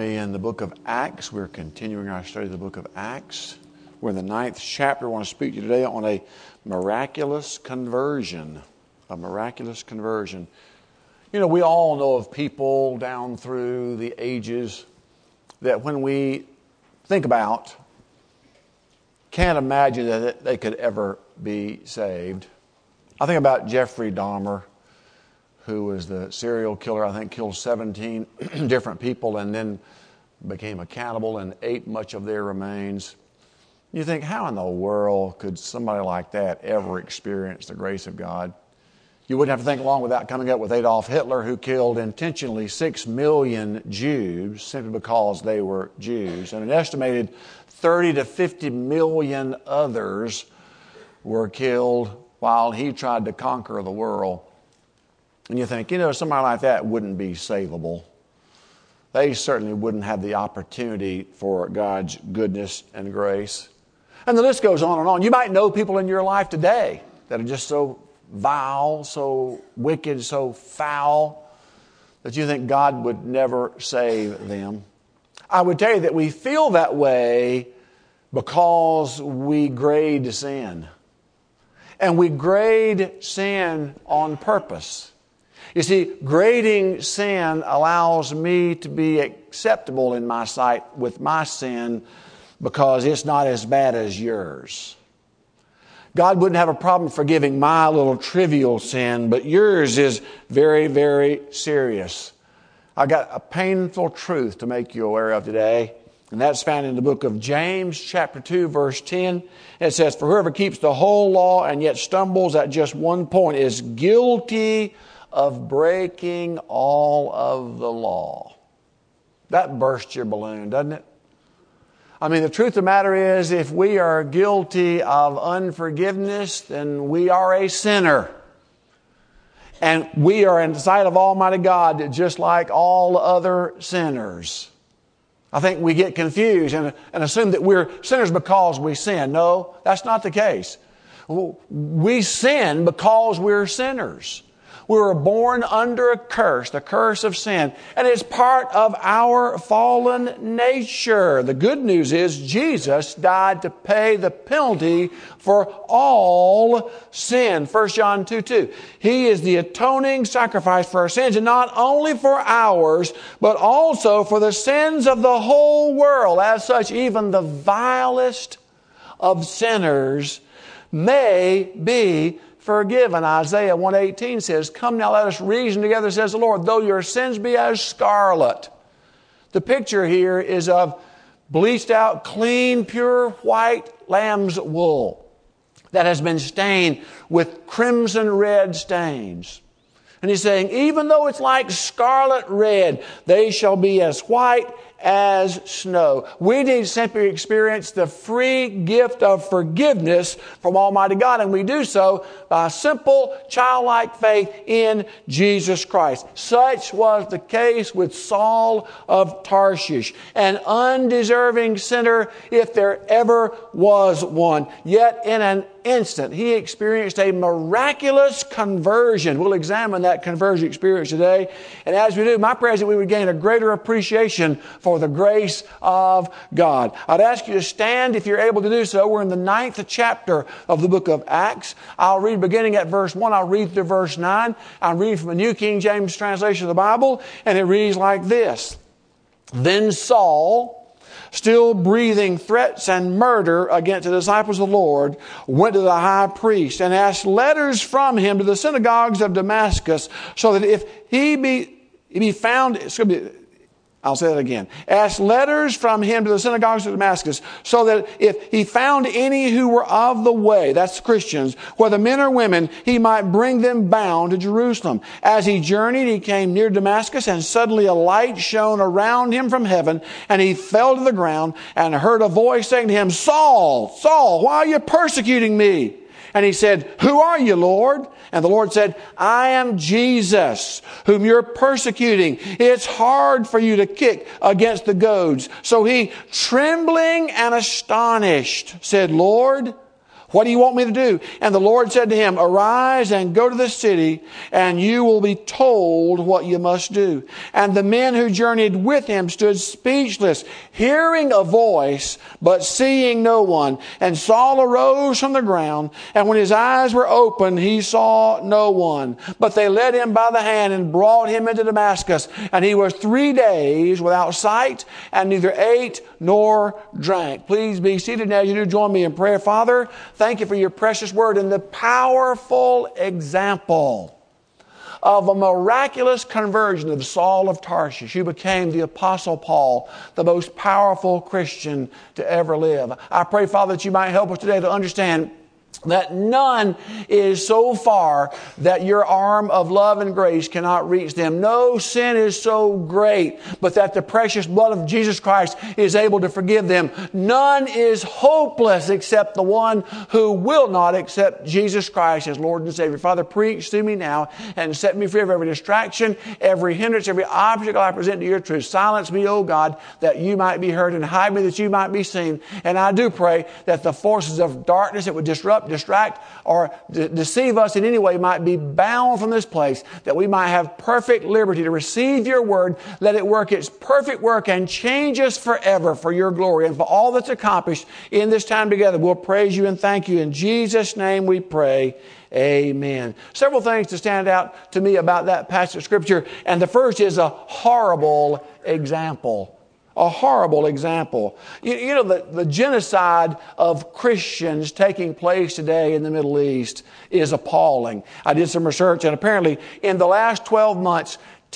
today in the book of Acts. We're continuing our study of the book of Acts. We're in the 9th chapter. I want to speak to you today on a miraculous conversion. A miraculous conversion. You know, we all know of people down through the ages that when we think about, can't imagine that they could ever be saved. I think about Jeffrey Dahmer, who was the serial killer, I think killed 17 different people and then became a cannibal and ate much of their remains. You think, how in the world could somebody like that ever experience the grace of God? You wouldn't have to think long without coming up with Adolf Hitler, who killed intentionally 6 million Jews simply because they were Jews. And an estimated 30 to 50 million others were killed while he tried to conquer the world. And you think, somebody like that wouldn't be savable. They certainly wouldn't have the opportunity for God's goodness and grace. And the list goes on and on. You might know people in your life today that are just so vile, so wicked, so foul, that you think God would never save them. I would tell you that we feel that way because we grade sin. And we grade sin on purpose. You see, grading sin allows me to be acceptable in my sight with my sin because it's not as bad as yours. God wouldn't have a problem forgiving my little trivial sin, but yours is very, very serious. I got a painful truth to make you aware of today, and that's found in the book of James, chapter 2, verse 10. It says, "For whoever keeps the whole law and yet stumbles at just one point is guilty of breaking all of the law." That bursts your balloon, doesn't it? I mean, the truth of the matter is, if we are guilty of unforgiveness, then we are a sinner. And we are in the sight of Almighty God just like all other sinners. I think we get confused and assume that we're sinners because we sin. No, that's not the case. We sin because we're sinners. We were born under a curse, the curse of sin, and it's part of our fallen nature. The good news is Jesus died to pay the penalty for all sin. 1 John 2:2. He is the atoning sacrifice for our sins, and not only for ours, but also for the sins of the whole world. As such, even the vilest of sinners may be forgiven. Isaiah 1:18 says, "Come now, let us reason together, says the Lord, though your sins be as scarlet." The picture here is of bleached out, clean, pure white lamb's wool that has been stained with crimson red stains. And he's saying, even though it's like scarlet red, they shall be as white as snow. We need to simply experience the free gift of forgiveness from Almighty God, and we do so by simple childlike faith in Jesus Christ. Such was the case with Saul of Tarshish, an undeserving sinner if there ever was one. Yet in an instant, he experienced a miraculous conversion. We'll examine that conversion experience today. And as we do, my prayer is that we would gain a greater appreciation for the grace of God. I'd ask you to stand if you're able to do so. We're in the 9th chapter of the book of Acts. I'll read beginning at verse 1. I'll read through verse 9. I'm reading from the New King James translation of the Bible, and it reads like this. "Then Saul, still breathing threats and murder against the disciples of the Lord, went to the high priest and asked letters from him to the synagogues of Damascus, so that if he be found," I'll say that again. "Asked letters from him to the synagogues of Damascus, so that if he found any who were of the way," that's Christians, "whether men or women, he might bring them bound to Jerusalem. As he journeyed, he came near Damascus, and suddenly a light shone around him from heaven, and he fell to the ground and heard a voice saying to him, 'Saul, Saul, why are you persecuting me?' And he said, 'Who are you, Lord?' And the Lord said, 'I am Jesus, whom you're persecuting. It's hard for you to kick against the goads.' So he, trembling and astonished, said, 'Lord, What do you want me to do? And the Lord said to him, arise and go to the city, and you will be told what you must do. And the men who journeyed with him stood speechless, hearing a voice, but seeing no one. And Saul arose from the ground, and when his eyes were opened, he saw no one. But they led him by the hand and brought him into Damascus. And he was 3 days without sight, and neither ate nor drank. Please be seated now. You do join me in prayer. Father, thank you for your precious word and the powerful example of a miraculous conversion of Saul of Tarshish, who became the Apostle Paul, the most powerful Christian to ever live. I pray, Father, that you might help us today to understand that none is so far that your arm of love and grace cannot reach them. No sin is so great, but that the precious blood of Jesus Christ is able to forgive them. None is hopeless except the one who will not accept Jesus Christ as Lord and Savior. Father, preach to me now and set me free of every distraction, every hindrance, every obstacle I present to your truth. Silence me, O God, that you might be heard, and hide me that you might be seen. And I do pray that the forces of darkness that would distract, or deceive us in any way might be bound from this place, that we might have perfect liberty to receive your word. Let it work its perfect work and change us forever for your glory and for all that's accomplished in this time together. We'll praise you and thank you. In Jesus' name we pray. Amen. Several things to stand out to me about that passage of Scripture. And the first is a horrible example. A horrible example. You know, the genocide of Christians taking place today in the Middle East is appalling. I did some research, and apparently in the last 12 months,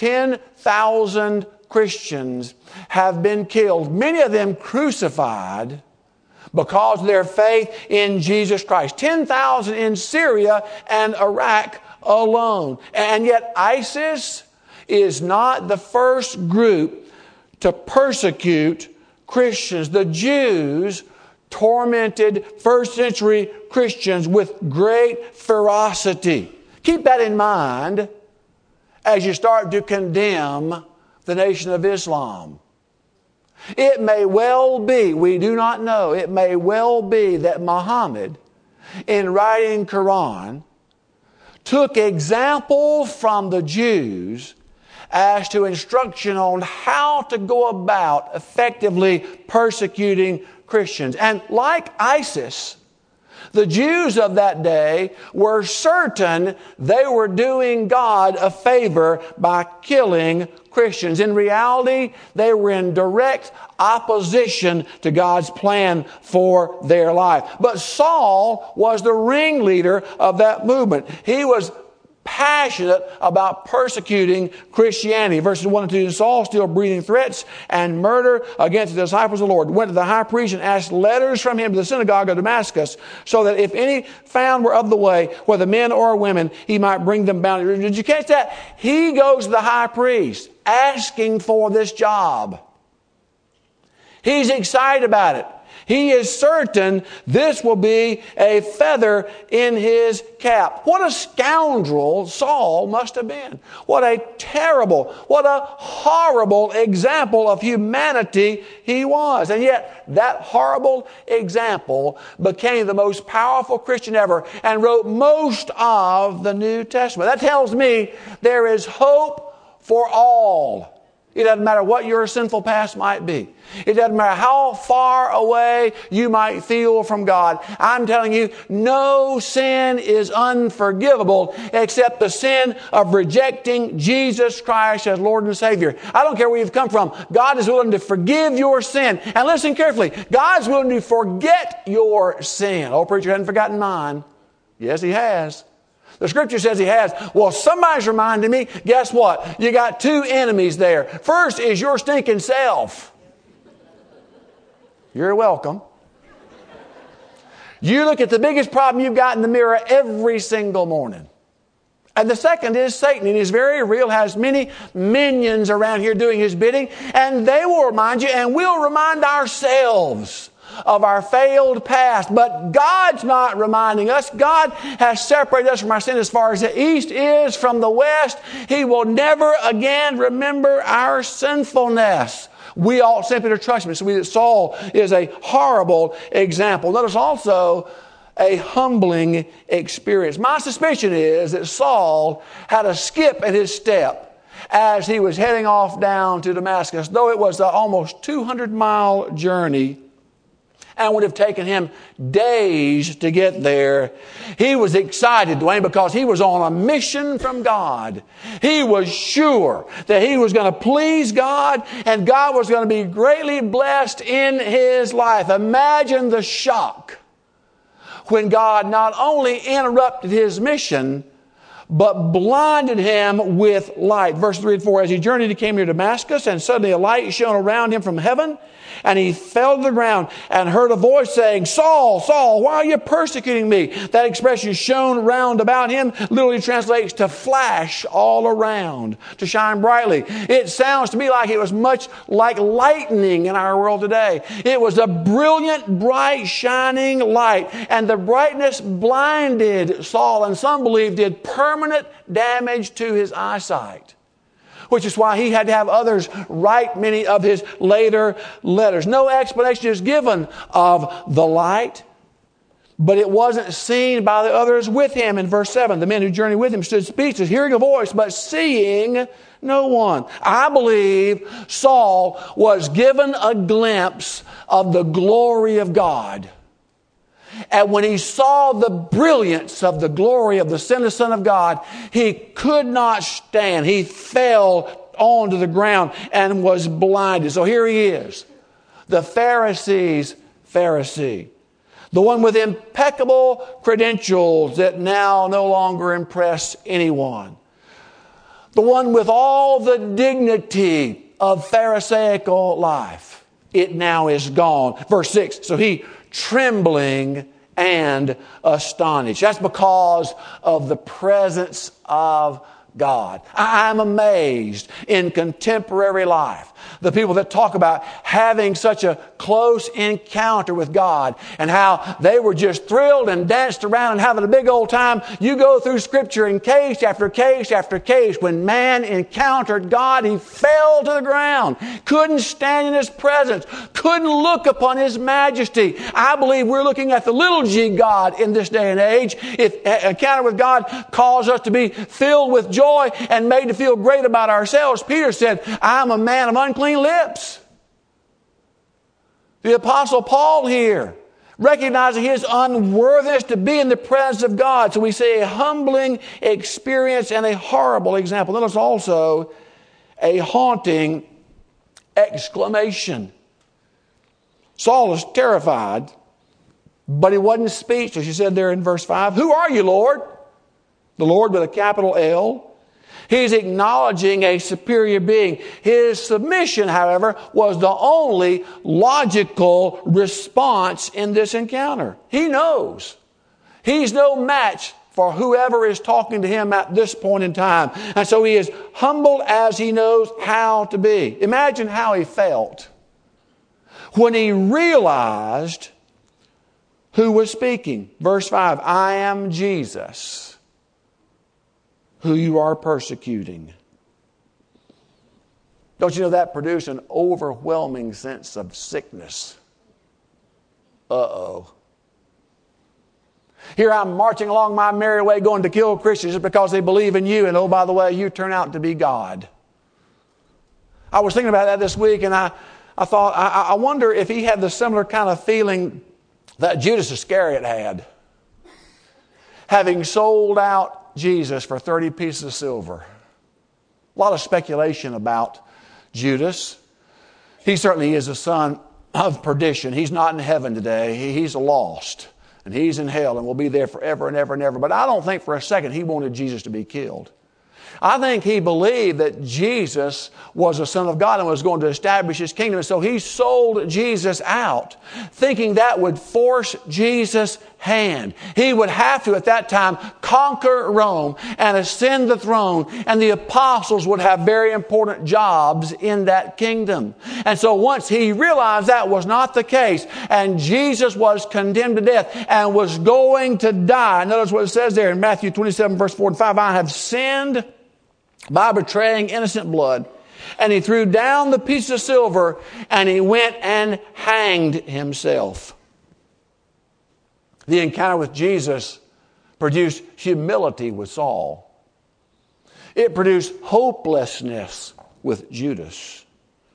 10,000 Christians have been killed, many of them crucified because of their faith in Jesus Christ. 10,000 in Syria and Iraq alone. And yet ISIS is not the first group to persecute Christians. The Jews tormented first century Christians with great ferocity. Keep that in mind as you start to condemn the Nation of Islam. It may well be, we do not know, it may well be that Muhammad, in writing Quran, took example from the Jews as to instruction on how to go about effectively persecuting Christians. And like ISIS, the Jews of that day were certain they were doing God a favor by killing Christians. In reality, they were in direct opposition to God's plan for their life. But Saul was the ringleader of that movement. He was passionate about persecuting Christianity. Verses 1 and 2, Saul, still breathing threats and murder against the disciples of the Lord, went to the high priest and asked letters from him to the synagogue of Damascus, so that if any found were of the way, whether men or women, he might bring them bound. Did you catch that? He goes to the high priest asking for this job. He's excited about it. He is certain this will be a feather in his cap. What a scoundrel Saul must have been. What a terrible, what a horrible example of humanity he was. And yet that horrible example became the most powerful Christian ever and wrote most of the New Testament. That tells me there is hope for all. It doesn't matter what your sinful past might be. It doesn't matter how far away you might feel from God. I'm telling you, no sin is unforgivable except the sin of rejecting Jesus Christ as Lord and Savior. I don't care where you've come from. God is willing to forgive your sin. And listen carefully. God's willing to forget your sin. Oh, preacher hasn't forgotten mine. Yes, he has. The Scripture says he has. Well, somebody's reminding me, guess what? You got two enemies there. First is your stinking self. You're welcome. You look at the biggest problem you've got in the mirror every single morning. And the second is Satan. And he's very real, has many minions around here doing his bidding. And they will remind you, and we'll remind ourselves of our failed past. But God's not reminding us. God has separated us from our sin as far as the east is from the west. He will never again remember our sinfulness. We ought simply to trust him. So Saul is a horrible example. Notice also a humbling experience. My suspicion is that Saul had a skip in his step as he was heading off down to Damascus, though it was an almost 200-mile journey and would have taken him days to get there. He was excited, Dwayne, because he was on a mission from God. He was sure that he was going to please God and God was going to be greatly blessed in his life. Imagine the shock when God not only interrupted his mission, but blinded him with light. Verse 3 and 4, as he journeyed, he came near Damascus, and suddenly a light shone around him from heaven, and he fell to the ground and heard a voice saying, Saul, Saul, why are you persecuting me? That expression, shone round about him, literally translates to flash all around, to shine brightly. It sounds to me like it was much like lightning in our world today. It was a brilliant, bright, shining light, and the brightness blinded Saul, and some believe did permanent damage to his eyesight, which is why he had to have others write many of his later letters. No explanation is given of the light, but it wasn't seen by the others with him. In verse 7, the men who journeyed with him stood speechless, hearing a voice, but seeing no one. I believe Saul was given a glimpse of the glory of God. And when he saw the brilliance of the glory of the sinless Son of God, he could not stand. He fell onto the ground and was blinded. So here he is, the Pharisee's Pharisee, the one with impeccable credentials that now no longer impress anyone, the one with all the dignity of Pharisaical life. It now is gone. Verse 6, so he trembling and astonished. That's because of the presence of God. I'm amazed in contemporary life. The people that talk about having such a close encounter with God and how they were just thrilled and danced around and having a big old time. You go through Scripture in case after case after case. When man encountered God, he fell to the ground. Couldn't stand in His presence. Couldn't look upon His majesty. I believe we're looking at the little g God in this day and age. If an encounter with God calls us to be filled with joy and made to feel great about ourselves, Peter said, I'm a man of unclean lips. The Apostle Paul here, recognizing his unworthiness to be in the presence of God. So we see a humbling experience and a horrible example. Notice also a haunting exclamation. Saul is terrified, but he wasn't speechless. He said there in verse 5, who are you, Lord? The Lord with a capital L. He's acknowledging a superior being. His submission, however, was the only logical response in this encounter. He knows he's no match for whoever is talking to him at this point in time. And so he is humble as he knows how to be. Imagine how he felt when he realized who was speaking. Verse 5, I am Jesus, who you are persecuting. Don't you know that produced an overwhelming sense of sickness? Uh-oh. Here I'm marching along my merry way going to kill Christians just because they believe in you, and oh, by the way, you turn out to be God. I was thinking about that this week, and I thought, I wonder if he had the similar kind of feeling that Judas Iscariot had, having sold out Jesus for 30 pieces of silver. A lot of speculation about Judas. He certainly is a son of perdition. He's not in heaven today. He's lost. And he's in hell and will be there forever and ever and ever. But I don't think for a second he wanted Jesus to be killed. I think he believed that Jesus was the Son of God and was going to establish His kingdom. And so he sold Jesus out, thinking that would force Jesus' hand. He would have to, at that time, conquer Rome and ascend the throne. And the apostles would have very important jobs in that kingdom. And so once he realized that was not the case, and Jesus was condemned to death and was going to die. Notice what it says there in Matthew 27, verse 4 and 5. I have sinned by betraying innocent blood. And he threw down the piece of silver and he went and hanged himself. The encounter with Jesus produced humility with Saul. It produced hopelessness with Judas.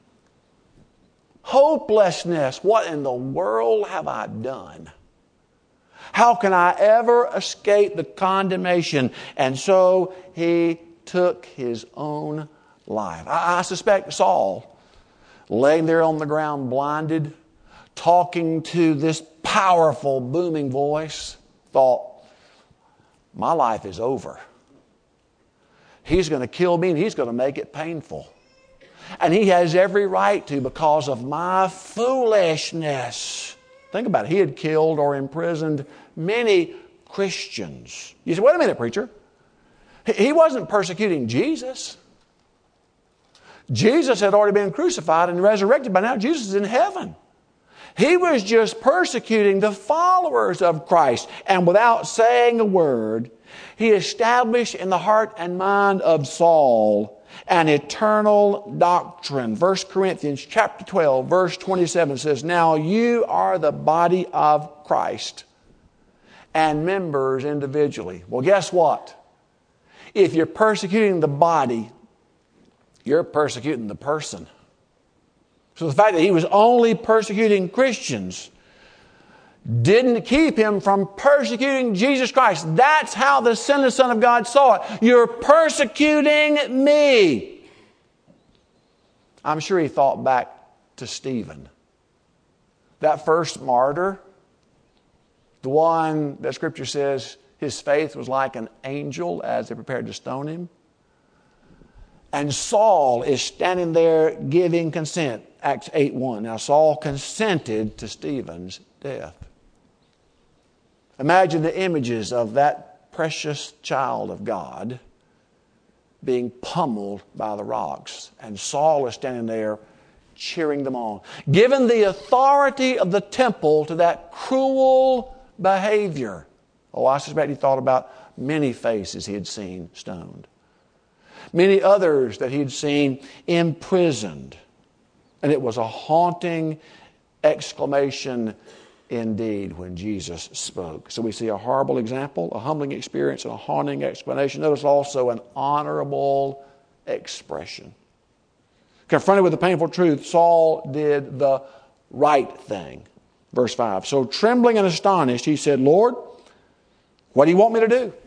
Hopelessness. What in the world have I done? How can I ever escape the condemnation? And so he took his own life. I suspect Saul, laying there on the ground blinded, talking to this powerful, booming voice, thought, my life is over. He's going to kill me and he's going to make it painful. And he has every right to because of my foolishness. Think about it. He had killed or imprisoned many Christians. You say, wait a minute, preacher. He wasn't persecuting Jesus. Jesus had already been crucified and resurrected. By now, Jesus is in heaven. He was just persecuting the followers of Christ. And without saying a word, he established in the heart and mind of Saul an eternal doctrine. 1 Corinthians chapter 12, verse 27 says, now you are the body of Christ and members individually. Well, guess what? If you're persecuting the body, you're persecuting the person. So the fact that he was only persecuting Christians didn't keep him from persecuting Jesus Christ. That's how the sinless Son of God saw it. You're persecuting me. I'm sure he thought back to Stephen. That first martyr, the one that Scripture says his faith was like an angel as they prepared to stone him. And Saul is standing there giving consent. Acts 8:1. Now Saul consented to Stephen's death. Imagine the images of that precious child of God being pummeled by the rocks. And Saul is standing there cheering them on. Given the authority of the temple to that cruel behavior. Oh, I suspect he thought about many faces he had seen stoned. Many others that he had seen imprisoned. And it was a haunting exclamation indeed when Jesus spoke. So we see a horrible example, a humbling experience, and a haunting explanation. Notice also an honorable expression. Confronted with the painful truth, Saul did the right thing. Verse 5. So trembling and astonished, he said, Lord, what do you want me to do?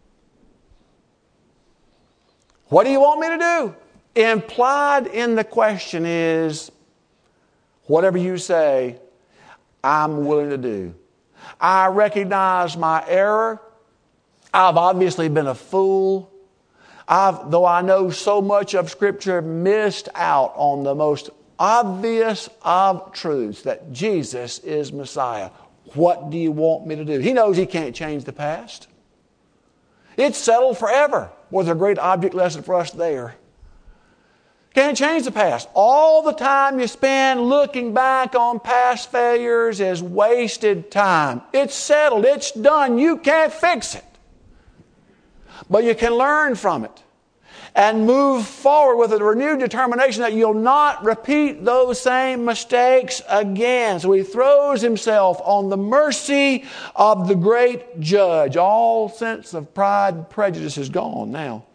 What do you want me to do? Implied in the question is, whatever you say, I'm willing to do. I recognize my error. I've obviously been a fool. Though I know so much of Scripture, missed out on the most obvious of truths, that Jesus is Messiah. What do you want me to do? He knows he can't change the past. It's settled forever. Was a great object lesson for us there. Can't change the past. All the time you spend looking back on past failures is wasted time. It's settled. It's done. You can't fix it. But you can learn from it and move forward with a renewed determination that you'll not repeat those same mistakes again. So he throws himself on the mercy of the great judge. All sense of pride and prejudice is gone now.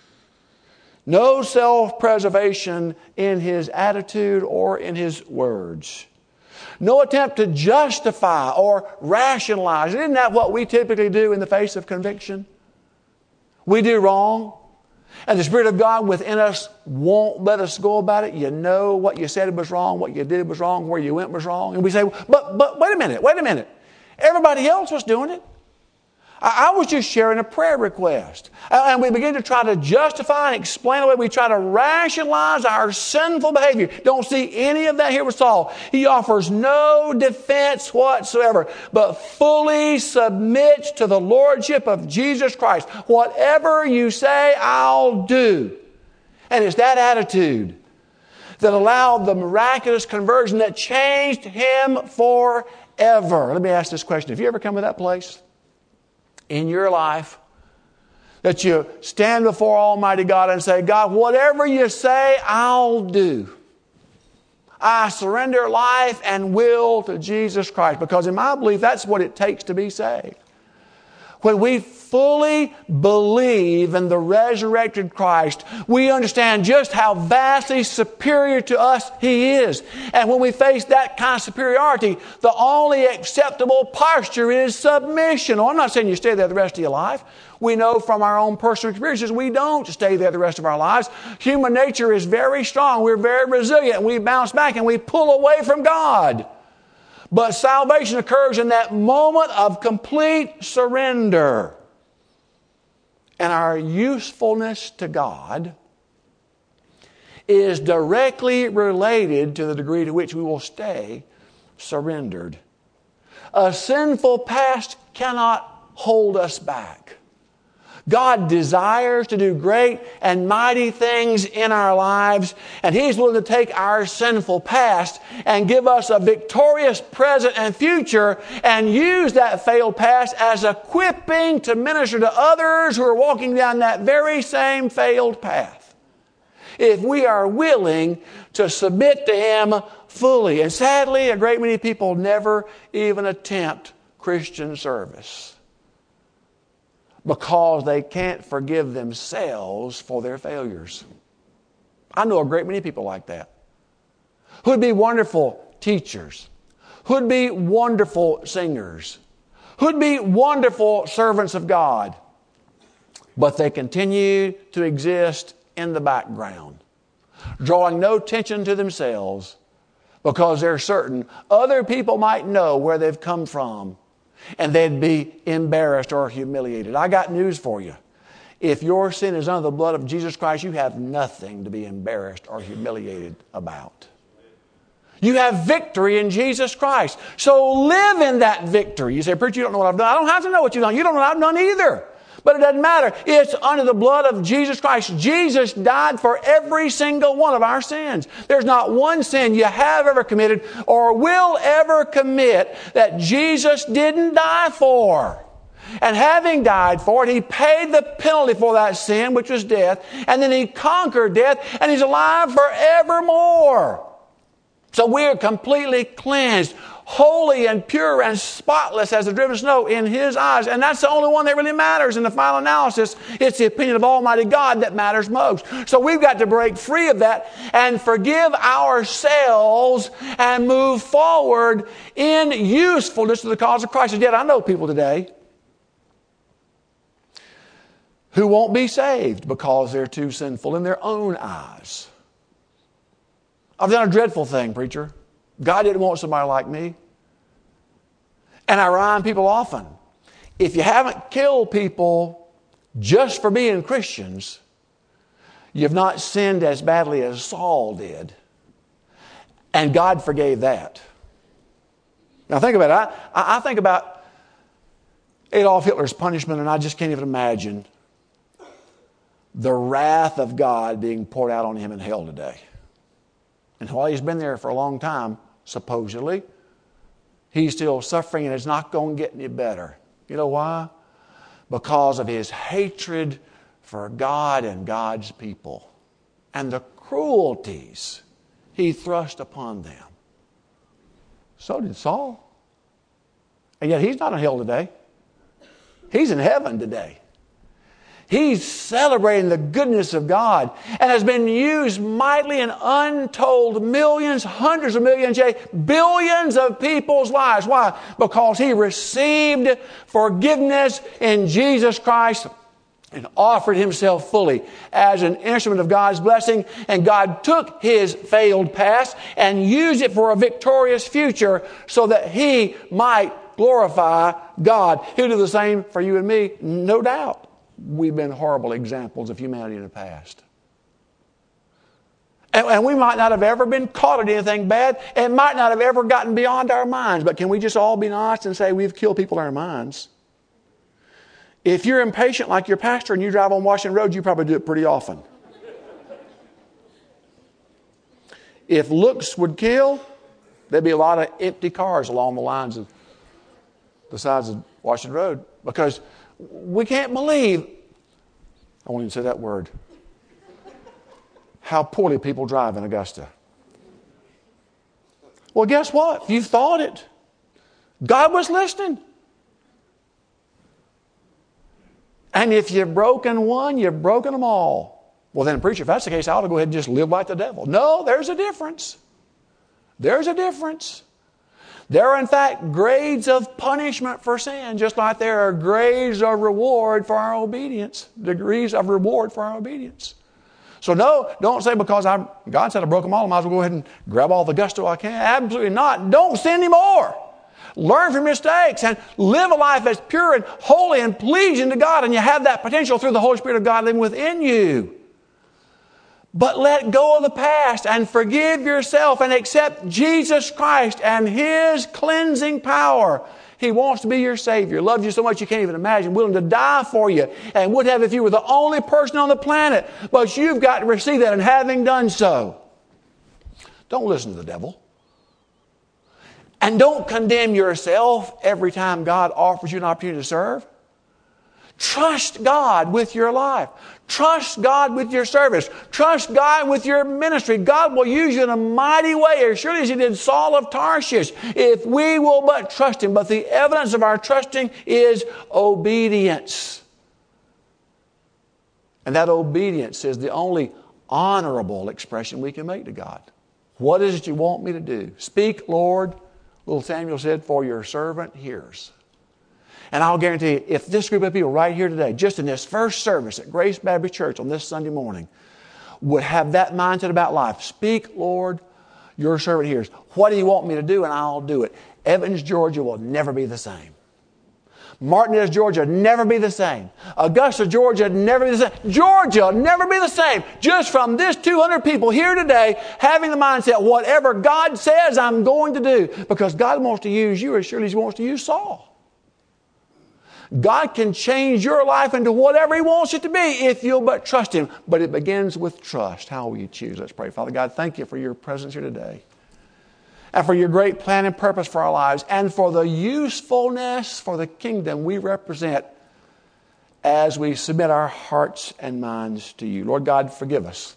No self-preservation in his attitude or in his words. No attempt to justify or rationalize. Isn't that what we typically do in the face of conviction? We do wrong, and the Spirit of God within us won't let us go about it. You know what you said was wrong, what you did was wrong, where you went was wrong. And we say, but wait a minute. Everybody else was doing it. I was just sharing a prayer request. And we begin to try to justify and explain away. We try to rationalize our sinful behavior. Don't see any of that here with Saul. He offers no defense whatsoever, but fully submits to the Lordship of Jesus Christ. Whatever you say, I'll do. And it's that attitude that allowed the miraculous conversion that changed him forever. Let me ask this question. Have you ever come to that place in your life that you stand before Almighty God and say, God, whatever you say, I'll do. I surrender life and will to Jesus Christ. Because in my belief, that's what it takes to be saved. When we fully believe in the resurrected Christ, we understand just how vastly superior to us He is. And when we face that kind of superiority, the only acceptable posture is submission. Oh, I'm not saying you stay there the rest of your life. We know from our own personal experiences we don't stay there the rest of our lives. Human nature is very strong. We're very resilient. We bounce back and we pull away from God. But salvation occurs in that moment of complete surrender. And our usefulness to God is directly related to the degree to which we will stay surrendered. A sinful past cannot hold us back. God desires to do great and mighty things in our lives, and He's willing to take our sinful past and give us a victorious present and future and use that failed past as equipping to minister to others who are walking down that very same failed path. If we are willing to submit to Him fully. And sadly, a great many people never even attempt Christian service, because they can't forgive themselves for their failures. I know a great many people like that, who'd be wonderful teachers, who'd be wonderful singers, who'd be wonderful servants of God, but they continue to exist in the background, drawing no attention to themselves, because they're certain other people might know where they've come from, and they'd be embarrassed or humiliated. I got news for you. If your sin is under the blood of Jesus Christ, you have nothing to be embarrassed or humiliated about. You have victory in Jesus Christ. So live in that victory. You say, preacher, you don't know what I've done. I don't have to know what you've done. You don't know what I've done either. But it doesn't matter. It's under the blood of Jesus Christ. Jesus died for every single one of our sins. There's not one sin you have ever committed or will ever commit that Jesus didn't die for. And having died for it, He paid the penalty for that sin, which was death. And then He conquered death, and He's alive forevermore. So we're completely cleansed, holy and pure and spotless as the driven snow in His eyes. And that's the only one that really matters in the final analysis. It's the opinion of Almighty God that matters most. So we've got to break free of that and forgive ourselves and move forward in usefulness to the cause of Christ. And yet I know people today who won't be saved because they're too sinful in their own eyes. I've done a dreadful thing, preacher. God didn't want somebody like me. And I remind people often, if you haven't killed people just for being Christians, you've not sinned as badly as Saul did. And God forgave that. Now think about it. I think about Adolf Hitler's punishment, and I just can't even imagine the wrath of God being poured out on him in hell today. And while he's been there for a long time, supposedly, he's still suffering, and it's not going to get any better. You know why? Because of his hatred for God and God's people and the cruelties he thrust upon them. So did Saul. And yet he's not in hell today. He's in heaven today. He's celebrating the goodness of God and has been used mightily in untold millions, hundreds of millions, billions of people's lives. Why? Because he received forgiveness in Jesus Christ and offered himself fully as an instrument of God's blessing. And God took his failed past and used it for a victorious future so that he might glorify God. He'll do the same for you and me, no doubt. We've been horrible examples of humanity in the past. And we might not have ever been caught in anything bad, and might not have ever gotten beyond our minds. But can we just all be honest and say we've killed people in our minds? If you're impatient like your pastor and you drive on Washington Road, you probably do it pretty often. If looks would kill, there'd be a lot of empty cars along the lines of the sides of Washington Road, because we can't believe, I won't even say that word, how poorly people drive in Augusta. Well, guess what? You thought it. God was listening. And if you've broken one, you've broken them all. Well, then, preacher, if that's the case, I ought to go ahead and just live like the devil. No, there's a difference. There's a difference. There are, in fact, grades of punishment for sin, just like there are grades of reward for our obedience, degrees of reward for our obedience. So no, don't say because God said I broke them all, I might as well go ahead and grab all the gusto I can. Absolutely not. Don't sin anymore. Learn from mistakes and live a life that's pure and holy and pleasing to God, and you have that potential through the Holy Spirit of God living within you. But let go of the past and forgive yourself and accept Jesus Christ and His cleansing power. He wants to be your Savior. Loves you so much you can't even imagine. Willing to die for you and would have if you were the only person on the planet. But you've got to receive that, and having done so, don't listen to the devil. And don't condemn yourself every time God offers you an opportunity to serve. Trust God with your life. Trust God with your service. Trust God with your ministry. God will use you in a mighty way, as surely as He did Saul of Tarshish, if we will but trust Him. But the evidence of our trusting is obedience. And that obedience is the only honorable expression we can make to God. What is it you want me to do? Speak, Lord, little Samuel said, for your servant hears. And I'll guarantee you, if this group of people right here today, just in this first service at Grace Baptist Church on this Sunday morning, would have that mindset about life. Speak, Lord, your servant hears. What do you want me to do? And I'll do it. Evans, Georgia will never be the same. Martinez, Georgia, never be the same. Augusta, Georgia, never be the same. Georgia, never be the same. Just from this 200 people here today, having the mindset, whatever God says, I'm going to do. Because God wants to use you as surely as He wants to use Saul. God can change your life into whatever He wants it to be if you'll but trust Him. But it begins with trust. How will you choose? Let's pray. Father God, thank You for Your presence here today. And for Your great plan and purpose for our lives. And for the usefulness for the kingdom we represent as we submit our hearts and minds to You. Lord God, forgive us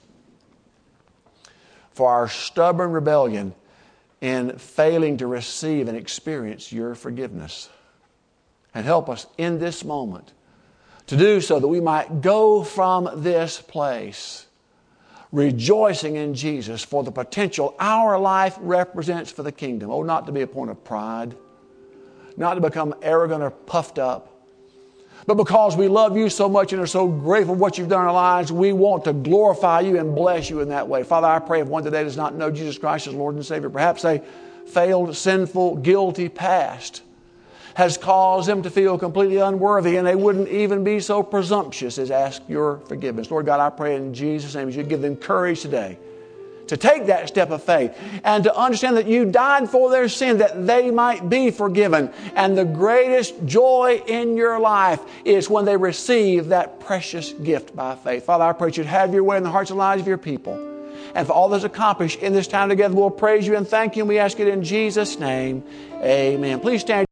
for our stubborn rebellion in failing to receive and experience Your forgiveness. And help us in this moment to do so that we might go from this place rejoicing in Jesus for the potential our life represents for the kingdom. Oh, not to be a point of pride, not to become arrogant or puffed up, but because we love You so much and are so grateful for what You've done in our lives, we want to glorify You and bless You in that way. Father, I pray if one today does not know Jesus Christ as Lord and Savior, perhaps a failed, sinful, guilty past has caused them to feel completely unworthy, and they wouldn't even be so presumptuous as ask Your forgiveness. Lord God, I pray in Jesus' name as You give them courage today to take that step of faith and to understand that You died for their sin that they might be forgiven. And the greatest joy in your life is when they receive that precious gift by faith. Father, I pray that You'd have Your way in the hearts and lives of Your people. And for all that's accomplished in this time together, we'll praise You and thank You, and we ask it in Jesus' name. Amen. Please stand.